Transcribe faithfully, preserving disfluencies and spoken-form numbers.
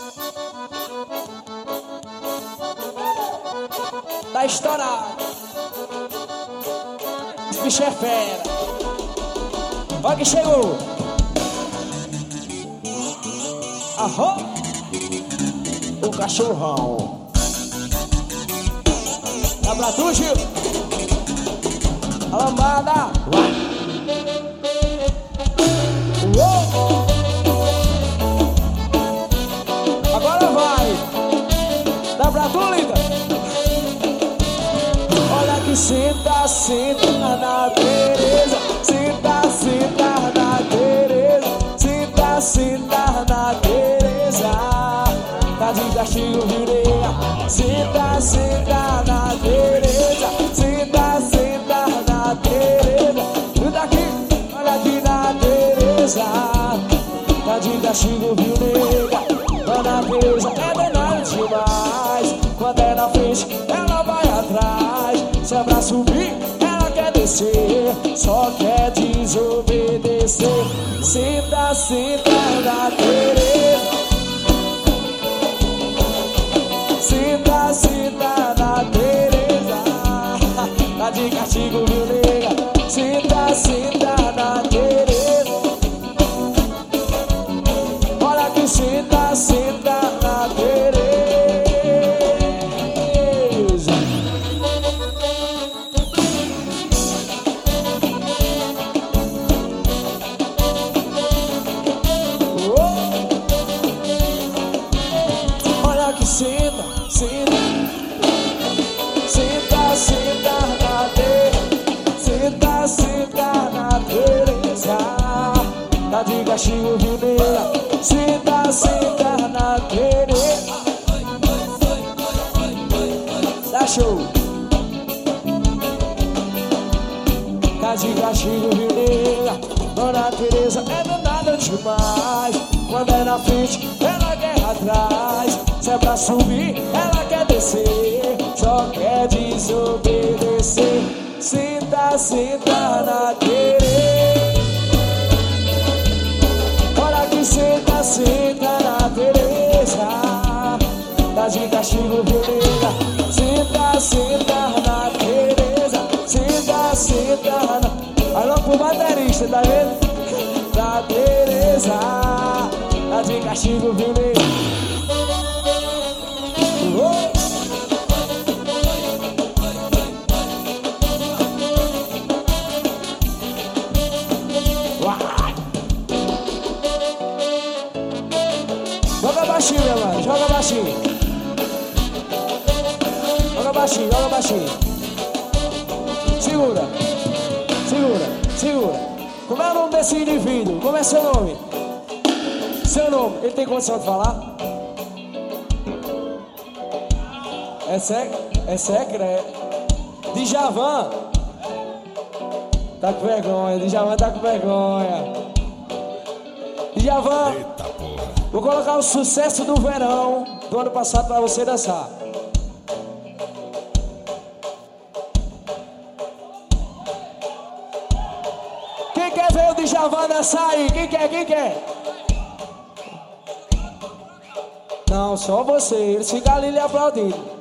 Tá estourado. Esse bicho é fera. Olha que chegou. Ahô. O cachorrão. Dá pra tu, Gil. A lambada. Uou. Agora vai. Dá pra tu, linda. Olha que senta, senta na Tereza. Senta, senta na Tereza. Senta, senta na Tereza. Tá de castigo, vireia. Senta, senta na Tereza. Senta, senta na Tereza. Tudo aqui, olha aqui na Tereza. Tá de castigo, vireia. Ana Tereza é danada demais. Quando é na frente, ela vai atrás. Se é pra subir, ela quer descer. Só quer desobedecer. Senta, senta na Tereza. Senta, senta na Tereza. Tá de castigo, viu, nega? Senta, senta na Tereza. Olha que senta, senta na Tereza. Olha que senta, senta. Senta, senta na Tereza. Senta, senta na Tereza. Tá de castigo, viu, nega? Senta, senta na Tereza. Dá show. Tá de castigo, viu, nega? Dona Tereza é danada demais. Quando é na frente, ela quer atrás. Se é pra subir, ela quer descer. Só quer desobedecer. Senta, senta na Tereza. Olha que senta, senta na Tereza. Tá de castigo, beleza. Senta, senta na Tereza. Senta, senta na... Alô pro baterista, tá vendo? Da Tereza. Tá de castigo, beleza. Oh. Joga baixinho, meu mano, joga baixinho. Joga baixinho, joga baixinho. Segura, segura, segura. Como é o nome desse indivíduo? Como é seu nome? Seu nome, ele tem condição de falar? É sec? É secreto. Djavan. Tá com vergonha, Djavan tá com vergonha. Djavan. Vou colocar o sucesso do verão do ano passado pra você dançar. Quem quer ver o Djavan dançar aí? Quem quer? Quem quer? Não, só você. Eles ficam ali lhe aplaudindo.